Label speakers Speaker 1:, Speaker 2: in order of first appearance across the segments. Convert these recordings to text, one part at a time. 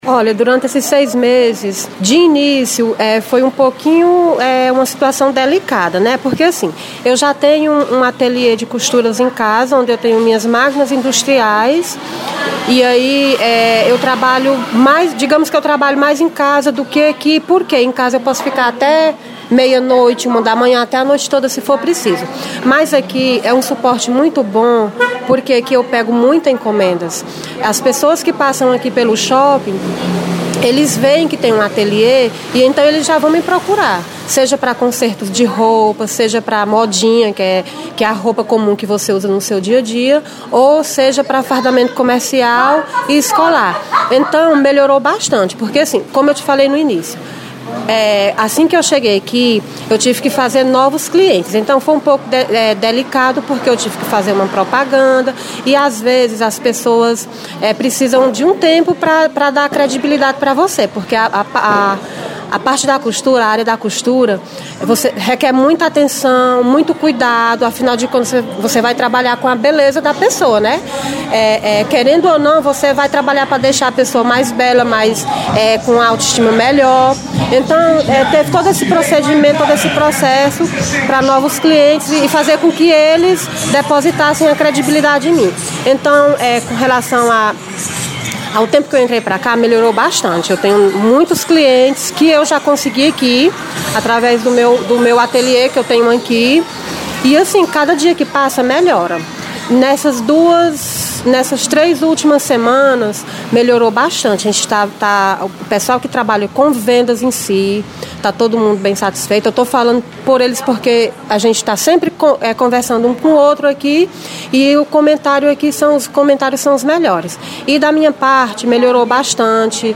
Speaker 1: Olha, durante esses 6 meses, de início, foi um pouquinho uma situação delicada, né? Porque assim, eu já tenho um ateliê de costuras em casa, onde eu tenho minhas máquinas industriais, e aí eu trabalho mais, digamos que eu trabalho mais em casa do que aqui, porque em casa eu posso ficar até meia-noite, 1 da manhã, até a noite toda, se for preciso. Mas aqui é um suporte muito bom, porque aqui eu pego muitas encomendas. As pessoas que passam aqui pelo shopping, eles veem que tem um ateliê e então eles já vão me procurar. Seja para consertos de roupa, seja para modinha, que é a roupa comum que você usa no seu dia a dia, ou seja para fardamento comercial e escolar. Então, melhorou bastante, porque assim, como eu te falei no início, assim que eu cheguei aqui, eu tive que fazer novos clientes. Então foi um pouco delicado, porque eu tive que fazer uma propaganda e às vezes as pessoas precisam de um tempo para dar credibilidade para você, porque a parte da costura, a área da costura, você requer muita atenção, muito cuidado, afinal de contas você vai trabalhar com a beleza da pessoa, né? Querendo ou não, você vai trabalhar para deixar a pessoa mais bela, com a autoestima melhor. Então, teve todo esse procedimento, todo esse processo para novos clientes e fazer com que eles depositassem a credibilidade em mim. Então, com relação ao tempo que eu entrei para cá, melhorou bastante. Eu tenho muitos clientes que eu já consegui aqui, através do meu ateliê que eu tenho aqui. E assim, cada dia que passa, melhora. Nessas 3 últimas semanas, melhorou bastante. A gente o pessoal que trabalha com vendas em si, está todo mundo bem satisfeito. Eu estou falando por eles porque a gente está sempre conversando um com o outro aqui e os comentários são os melhores. E da minha parte, melhorou bastante.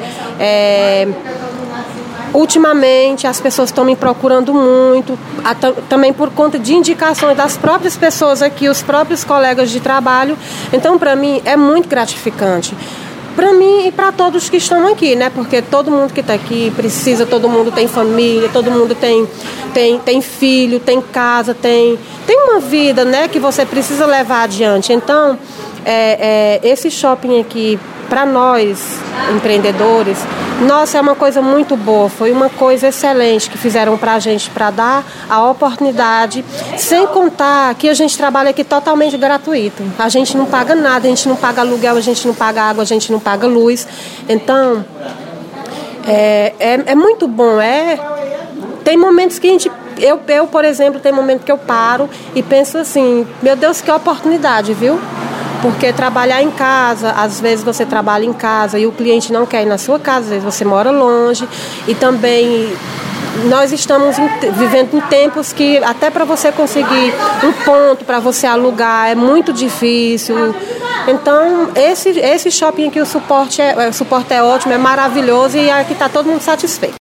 Speaker 1: Ultimamente, as pessoas estão me procurando muito, também por conta de indicações das próprias pessoas aqui, os próprios colegas de trabalho. Então, para mim, é muito gratificante. Para mim e para todos que estão aqui, né? Porque todo mundo que está aqui precisa, todo mundo tem família, todo mundo tem filho, tem casa, tem uma vida, né? Que você precisa levar adiante. Então, esse shopping aqui, para nós, empreendedores, nossa, é uma coisa muito boa, foi uma coisa excelente que fizeram para a gente, para dar a oportunidade, sem contar que a gente trabalha aqui totalmente gratuito. A gente não paga nada, a gente não paga aluguel, a gente não paga água, a gente não paga luz. Então, é muito bom. Tem momentos que eu, por exemplo, tem momentos que eu paro e penso assim, meu Deus, que oportunidade, viu? Porque trabalhar em casa, às vezes você trabalha em casa e o cliente não quer ir na sua casa, às vezes você mora longe. E também nós estamos vivendo em tempos que até para você conseguir um ponto para você alugar é muito difícil. Então, esse shopping aqui, o suporte é ótimo, é maravilhoso e aqui está todo mundo satisfeito.